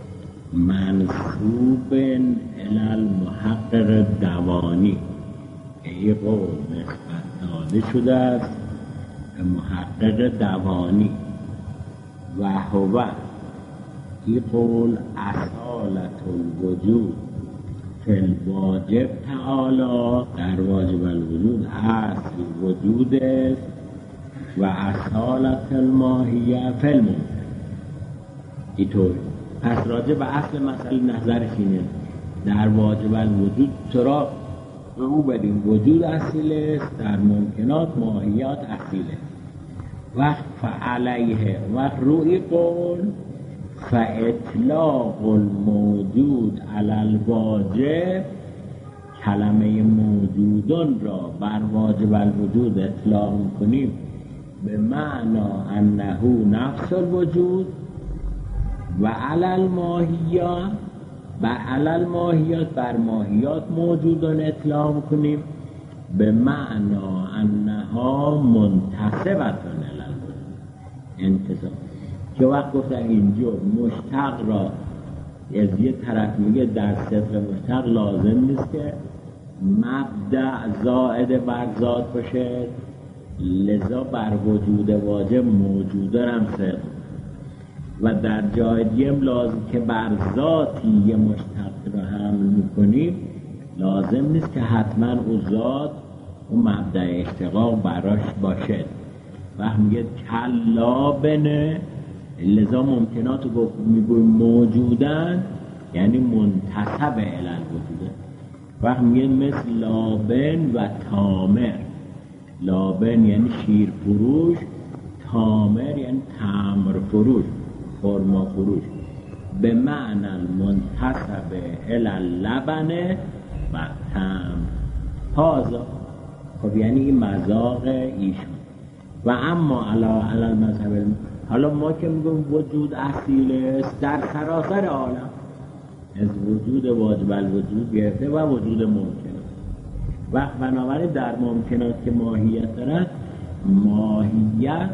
منسوب الی المحقق دوانی، این قول نسبت داده شده است محقق دوانی و هو این قول اصالت الوجود فی الواجب تعالی، در واجب الوجود اصل وجود است و اصالت الماهیه فی الممکن. اینطور پس راجع به اصل مسئله نظرش اینه در واجب الوجود چرا رو بدیم وجود اصیل است، در ممکنات ماهیات اصیل است. وقت فعلیه وقت روی قول فاطلاق الموجود علی الواجب، کلمه موجودان را بر واجب الوجود اطلاق میکنیم به معنا انه نفس الوجود و علی الماهیات، علی الماهیات بر ماهیات موجودان اطلاق میکنیم به معنا انها منتسبتون الی الوجود. انتساب که وقت گفتن اینجا مشتق را از یه طرف میگه در صدق مشتق لازم نیست که مبدأ زائد بر ذات باشه، لذا بر وجود واجب موجوده هم صدق، و در جای دیگه لازم که بر ذاتی یه مشتق را حمل میکنیم لازم نیست که حتما او ذات و مبدأ اشتقاق براش باشه. وقت میگه کلا بنه، لذا ممکنات رو میگویم موجودن یعنی منتسب الی الوجوده. وقت میگه مثل لابن و تامر، لابن یعنی شیر فروش، تامر یعنی تمر فروش، خرما فروش، به معنی منتسب الی اللبن و تمر هازا. خب یعنی این مذاق ایشون. و اما علی المذهب، حالا ما که میگم وجود اصیل است در سراسر عالم، از وجود واجب الوجود گرفته و وجود ممکنات، وقت بنابراین در ممکنات که ماهیت دارد، ماهیت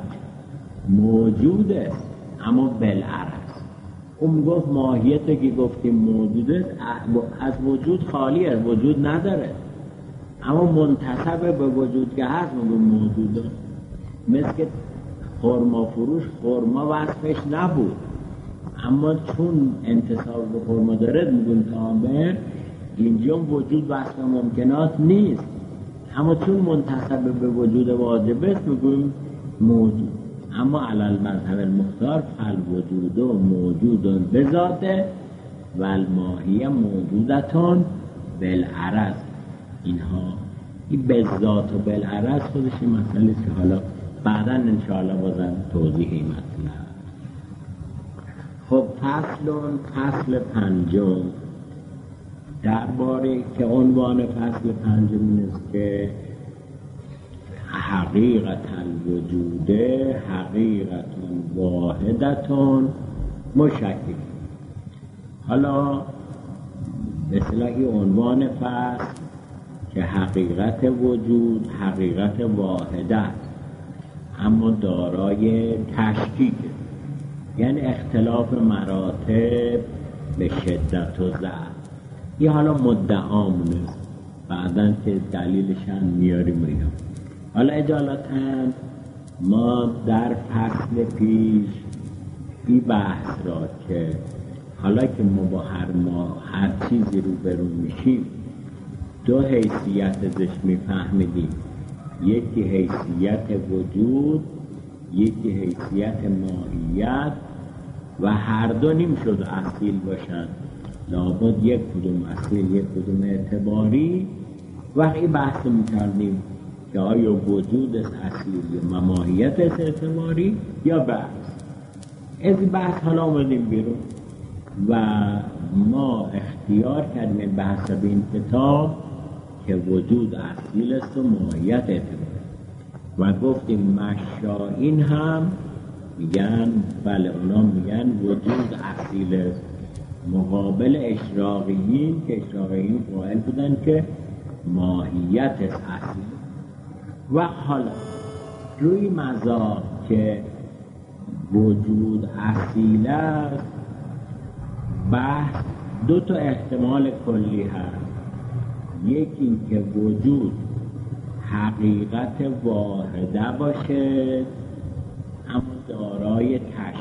موجود است اما بالعرض. اون گفت ماهیت که گفتیم موجود است از وجود خالی است، وجود نداره، اما منتسب به وجود که هست میگم موجود است. مثل که خرما فروش، خرما وصفش نبود اما چون انتساب به خرما داره میگن تامر، اینجا وجود وصف ممکنات نیست، اما چون منتسب به وجود واجب است میگن موجود. اما علی المذهب المختار فالوجود موجود بذاته و الماهیه موجودتون بالعرض. اینها این بذات و بالعرض خودش این مسئله که حالا بعدا انشاءالله بازم توضیح این مطلب. خب فصل پنجم درباره که عنوان فصل پنجم این است که حقیقت الوجود حقیقت واحدت مشکک. حالا به اصطلاح عنوان فصل که حقیقت وجود حقیقت واحدت اما دارای تشکیکه، یعنی اختلاف مراتب به شدت و ضعف. این حالا مدعامونه، بعداً که دلیلش هم میاریم اینا. حالا اجالتا ما در فصل پیش این بحث را که حالا که ما با هر چیزی رو برون میشیم دو حیثیت ازش میفهمیدیم، یکی حیثیت وجود یکی حیثیت ماهیت و هر دو نیم شد اصیل باشن، لابد یک کدوم اصیل یک کدوم اعتباری. وقتی بحث میکردیم که آیا وجود اصیل یا ماهیت اعتباری یا بحث، از بحث حالا آمدیم بیرون و ما اختیار کردیم بحث به این کتاب که وجود اصیل است و ماهیت اعتباری و گفتیم مشائین هم میگن بله، اونا میگن وجود اصیل است، مقابل اشراقیین که اشراقیین قائل بودن که ماهیت اصیل. و حالا روی مذاق که وجود اصیل است بحث دو تا احتمال کلی هست، یکی که وجود حقیقت واحده باشه اما دارای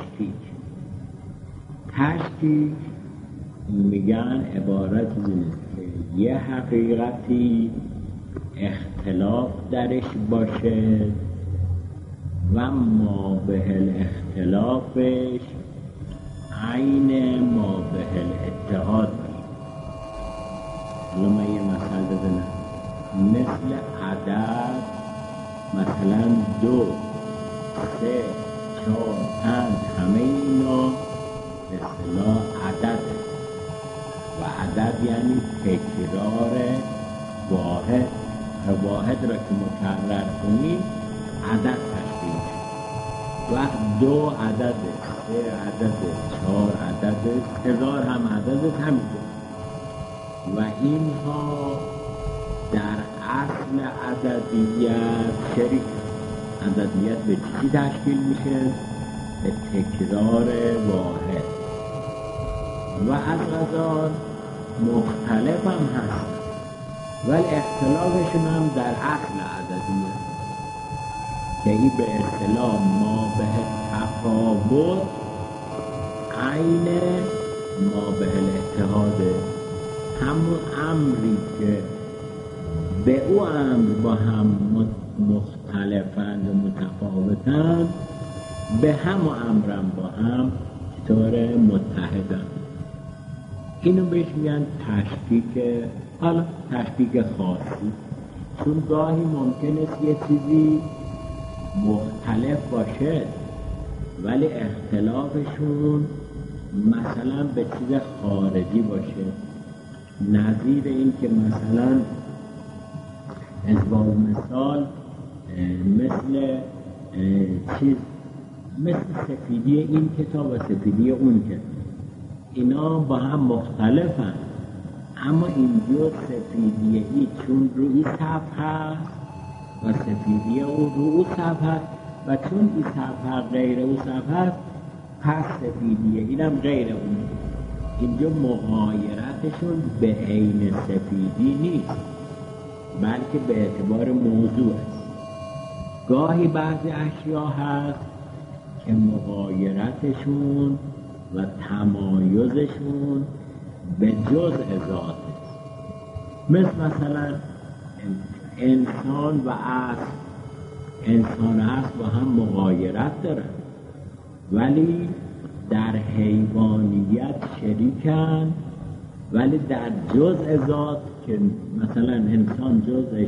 تشکیک میگن عبارت نیست که یه حقیقتی اختلاف درش باشه و ما به اختلافش عین ما به اتحاد باشه. حالا من یه مثال بزنم، مثل عدد، مثلا 2 3 4 5 همه اینا به اصطلاح عدد و عدد یعنی تکرار واحد و واحد را که مکرر کنی عدد تشکیل میشه. و 2 عدد 3 عدد 4 عدد 1000 هم عدد همینطور و اینها در اصل عددیت شریک. عددیت به چی تشکیل میشه؟ به تکرار واحد و از قضا مختلف هم هست ولی اختلافشون هم در اصل عددیت که این به اصطلاح ما به تفاوت عین ما به الاتحاده. همون امری که به او امر با هم مختلفند و متفاوتند به هم و امرم با هم طور متحدند. اینو بهش میگن تشکیک، حالا تشکیک خاصی، چون گاهی ممکن است یه چیزی مختلف باشه ولی اختلافشون مثلا به چیز خارجی باشه، نظیر این که مثلا ازباب مثال مثل مثل سفیدی این کتاب و سفیدی اون کتاب، اینا با هم مختلفن اما اینجا سفیدی ای چون روی صفحه هست و سفیدی اون روی صفحه هست و چون این صفحه غیر اون صفحه هست پس سفیدی اینم غیر اون. اینجا مغایرتشون به عین سفیدی نیست بلکه به اعتبار موضوع است. گاهی بعضی اشیا هست که مغایرتشون و تمایزشون به جزء ذات است، مثلا انسان و اصل، انسان و اصل با هم مغایرت دارن ولی در حیوانیت شریکن ولی در جزء ذات که مثلا انسان جزءش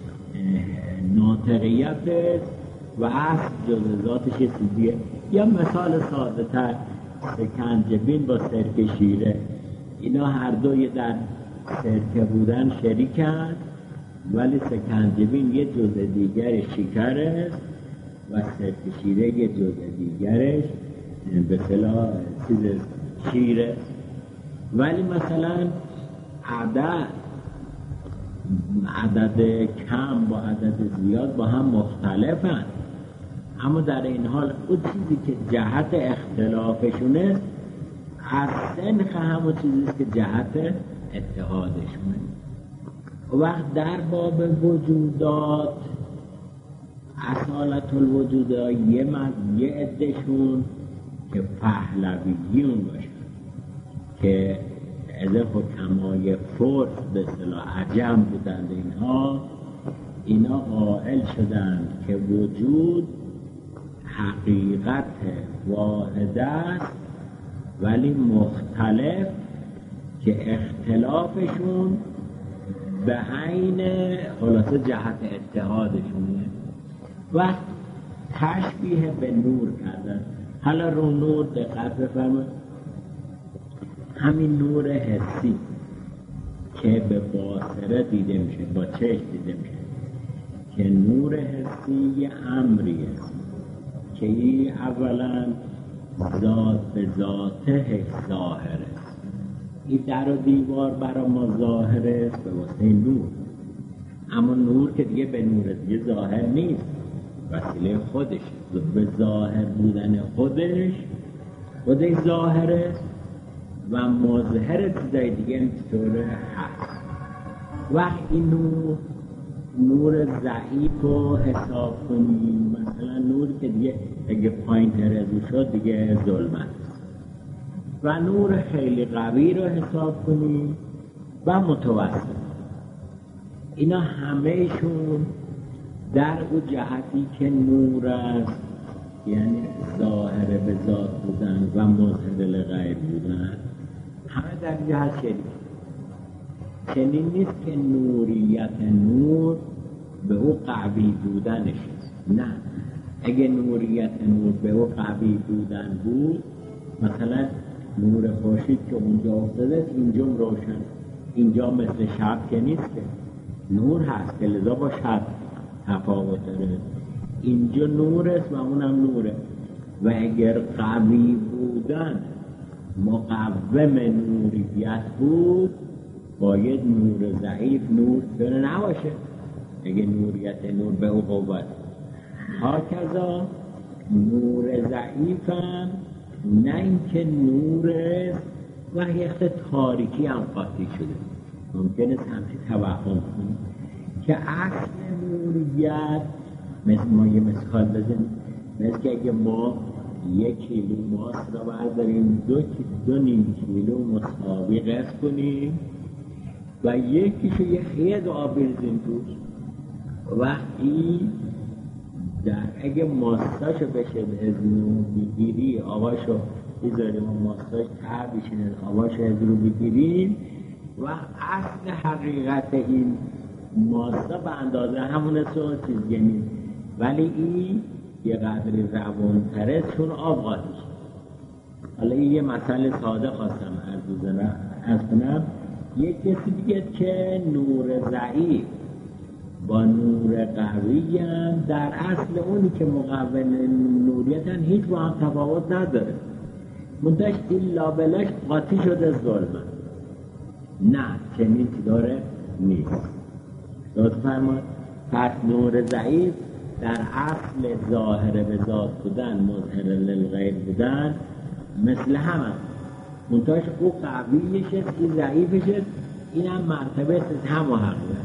ناطقیت است و اصل جزء ذاتش چیزیه. یا مثال ساده تر سکنجبین با سرکه شیره، اینا هر دوی در سرکه بودن شریکن ولی سکنجبین یه جزء دیگر شکر است و سرکه شیره یه جزء دیگرش به اصطلاح چیز شیر است. ولی مثلا عدد کم با عدد زیاد با هم مختلفن، اما در این حال اون چیزی که جهت اختلافشونه از سنخ همون چیزیست که جهت اتحادشونه. وقت در باب وجودات اصالت الوجودات یه عدهشون که پهلویون باشن که از حکمای فرس به اصطلاح عجم بودند، اینا قائل شدند که وجود حقیقت واحد است ولی مختلف که اختلافشون به عین خلاصه جهت اتحادشونه و تشبیه به نور کردن. حالا رو نور دقت بفرمایید، همین نور حسی که به باصره دیده میشه، با چشم دیده میشه، که نور حسی یه امری است که این اولا ذات به ذاته ظاهر است. این در و دیوار برای ما ظاهر است به واسطه نور، اما نور که دیگه به نور دیگه ظاهر نیست، وسیله خودش به ظاهر بودن خودش ظاهر است و مظهر چیزای دیگه اینطوره هست. وقت این نور ضعیف رو حساب کنیم، مثلا نوری که دیگه اگه پایین ترزو شد دیگه ظلمت است، و نور خیلی قوی رو حساب کنیم و متوسط. اینا همهشون در اون جهتی که نور است، یعنی ظاهر به ذات بودن و مظهر لغیر بودن، همه در جهت شریک. چنین نیست که نوریت نور به او قوی بودنش است. نه، اگه نوریت نور به او قوی بودن بود، مثلا نور خورشید که اونجا افتاده اینجا روشن، اینجا مثل شب که نیست، که نور هست که لذا با شب تفاوت داره. اینجا نور است و اونم نوره، و اگر قوی بودن مقوم نوریت بود، باید نور ضعیف نور نباشه اگه نوریت نور به او قوت. هاکذا نور ضعیف هم نه اینکه نور است و یخت تاریکی هم قاطی شده، ممکنه همچی توهم کنیم که اصل نوریت، مثل ما یه مثال بزنیم، مثل که اگه ما 1 کیلو ماست را برداریم 2 نیم کیلو مساوی قسط کنیم و یکیشو یه خیلی آب بریزیم توش، وقتی اگه ماستاشو بشه به ازنو بگیری، آباشو بذاریم و ماستاش تر بشینه، آباشو ازنو بگیریم و اصل حقیقت این ماستا به اندازه همون چیز نیست، ولی این یه قدری روان‌تره چون آب قاطی شد. حالا این یه مسئله ساده خواستم عرض کنم. یه کسی دیگه که نور ضعیف با نور قوی هم در اصل اونی که مقوم نوریتن هیچ با هم تفاوت نداره، منتش این لابلش قاطی شده ظلمه. نه، چنین که داره نیست. لطف فرمایید. پس نور ضعیف در اصل ظاهر به ذات بودن، مظهر للغیر بودن، مثل همه منتاش او قویشه، این ضعیفشه، این هم مرتبه هم و حقیقت.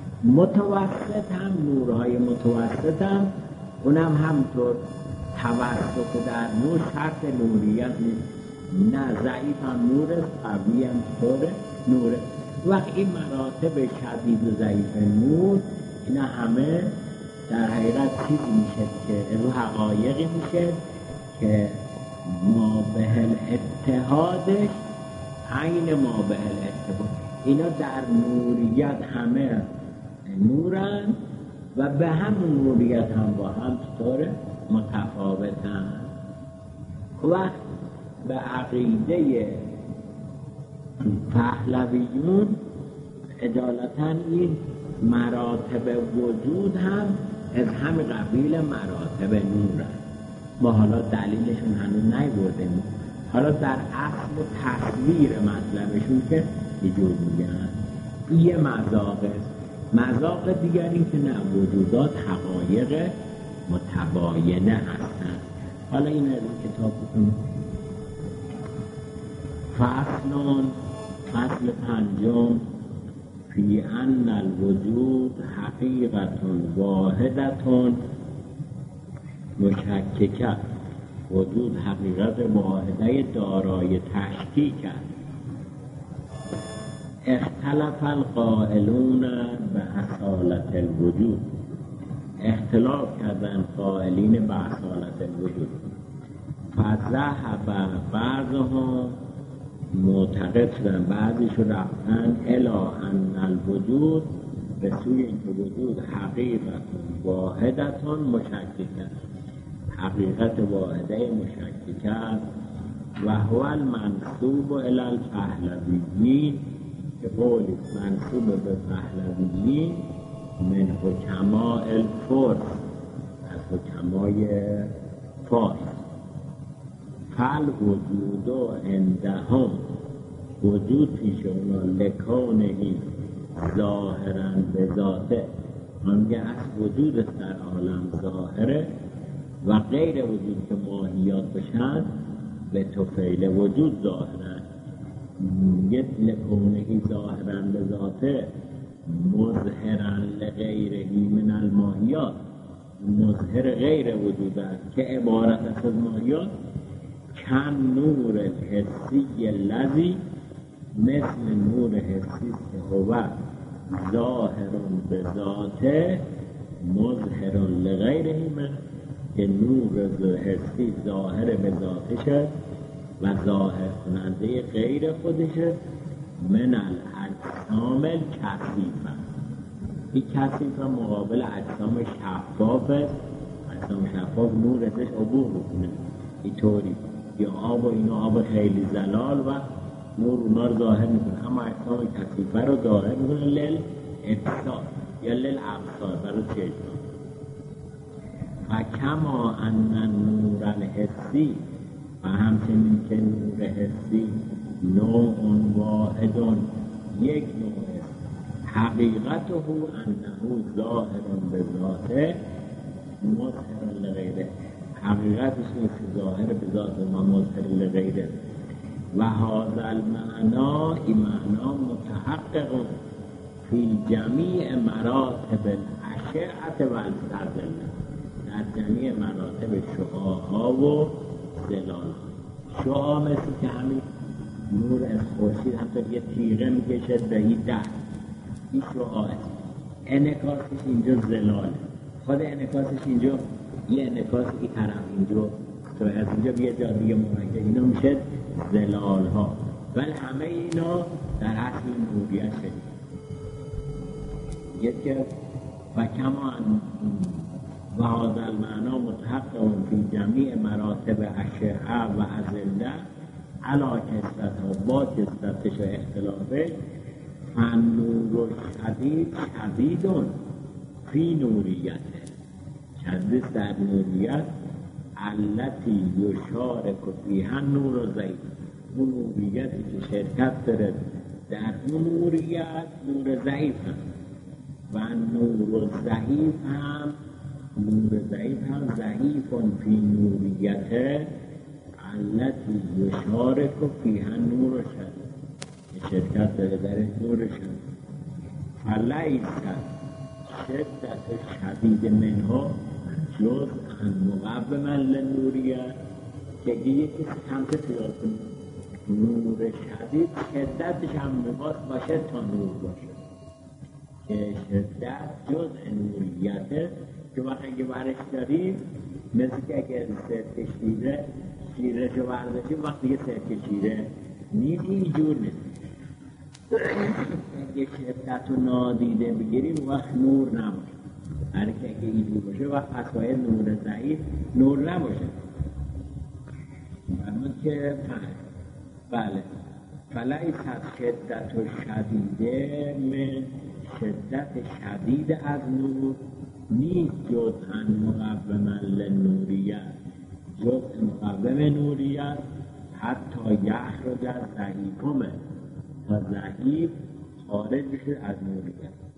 متوسط هم نورهای متوسط هم اونم همطور توسط در نور شرط نوریت نیست. نه، ضعیف هم نوره، قوی هم طوره نوره. وقت این مراتب شدید و ضعیف نور اینا همه در حقیقت چیزی میشه که رو حقایقی میشه که ما به الاتحادش عین ما به الاتحاد. اینا در نوریت همه نورن و به همون نوریت هم با هم چطوره متفاوتن. وقت به عقیده پهلویون عدالتاً این مراتب وجود هم از همین قبیل مراتب نور هست. ما حالا دلیلشون هنوز نیاوردیم، حالا در اصل تصویر مطلبشون که یه جور میگن این یه مذاق است. مذاق دیگری که نه، وجودات حقایق متباینه هستند. حالا این از این کتاب بکنم. فصل پنجم فی ان الوجود حقیقت واحدت مشککه. وجود حقیقت واحده دارای تشکیک است. اختلف القائلون به اصالت الوجود. اختلاف کردن قائلین به اصالت الوجود. فذهب بعضهم، معتقد شدن بعضیشو رفتن الی ان الوجود، به سوی اینکه وجود حقیقت واحدت مشککه، حقیقت واحده مشککه است. و هو المنسوب الی الپهلویین، که قولی منسوب به پهلویین من حکماء الفرس، از حکمای فارس. فالوجود عندهم، وجود پیش اونا لکونهی ظاهرا به ذاته، آنگه از وجود در عالم ظاهره و غیر وجود که ماهیات بشن به طفیل وجود ظاهرن. یه لکونهی ظاهرا به ذاته مظهرا لغیرهی من الماهیات، مظهر غیر وجود است که عبارت است از ماهیات. کن نور الحسی الذی، مثل نور حسی که هو ظاهر به ذاته مظهر لغیره من، که نور حسی ظاهر به ذاتشه و ظاهر کننده غیر خودشه. من الاجسام الکثیفه، این کثیفه مقابل اجسام شفافه. اجسام شفاف نور ازش عبور بکنه اینطوری، یا آب و اینو آب خیلی زلال و نور اونا رو ظاهر میکنه، اما اجسام کثیفه رو ظاهر میکنه لیل ابصار یا لیل ابصار، برای چشم. و کما ان نور الحسی، و همچنین که نور حسی نوع واحد، یک نوع است. حقیقته انه ظاهر به ذاته مظهر لغیره، حقیقتش نیست که ظاهر به ذات ما مظهر لغیره. و هذا المعنا، این معنا متحقق فی جمیع مراتب الاشعه و الظلال، در جمیع مراتب شعاع‌ها و ظلال. شعاع مثل که همین نور از خورشید حتی یه تیغه میکشد به این دست، این شعاعه. انعکاسش اینجا ظلاله، خود انعکاسش اینجا یه انعکاس این طرف اینجا، تو از اینجا بیه جا دیگه مرکب، اینا میشه ظلال ها، ولی همه اینا در اصل نوریت شدید. یکی و کمان و هذا المعنا متحقق فی جمیع مراتب اشعه و ازله علا کثرتها، با کثرتش و اختلافه. فالنور شدید شدیدون فی نوریته، شدید در نوریت التی یشارک فیها نور ضعیف، اون نوریتی که شرکت داره در اون نوریت نور ضعیف هم، و نور ضعیف هم ضعیفون فی نوریته التی یشارک فیها نور شدید، شرکت داره در نور شدید. فلیست شدت شدید منها جز ان مقوما للنوریت، که یکی سمت پیاز نور شدید شدتش هم باشه تا نور باشه، که شدت جز نوریته، که وقتی اگه برش داریم مثل که اگه سرک شیره رو برداشتیم، وقتی یه سرک شیره نیست، اینجور نیست. اگه شدت رو نادیده بگیریم وقت نور نباشه، هر که اگه اینجور باشه وقت پس باید نور ضعیف نور نباشه. اما که بله فلیست شدت و شدیده من شدت شدید از نور نیست جزءا مقوما للنوریت، جزء مقوم نوریت حتی یخرج از ضعیفمه، تا ضعیف خارج بشه از نوریت.